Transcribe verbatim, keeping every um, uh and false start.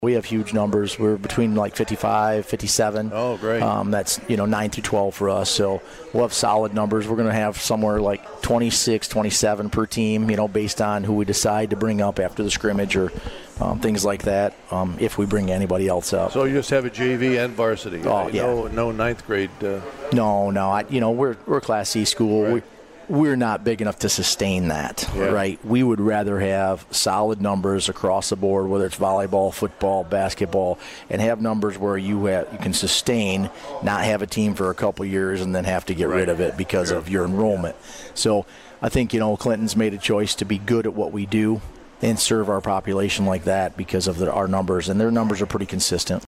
We have huge numbers. We're between like fifty-five, fifty-seven. Oh, great. Um, that's, you know, nine through twelve for us. So we'll have solid numbers. We're going to have somewhere like twenty-six, twenty-seven per team, you know, based on who we decide to bring up after the scrimmage or um, things like that, um, if we bring anybody else up. So you just have a J V and varsity. Oh, yeah. No, no ninth grade. Uh... No, no. I, you know, we're we're a Class C school. Right. We, we're not big enough to sustain that, yeah. right? We would rather have solid numbers across the board, whether it's volleyball, football, basketball, and have numbers where you have, you can sustain, not have a team for a couple years and then have to get right. rid of it because sure. of your enrollment. So I think, you know, Clinton's made a choice to be good at what we do and serve our population like that because of the, our numbers, and their numbers are pretty consistent.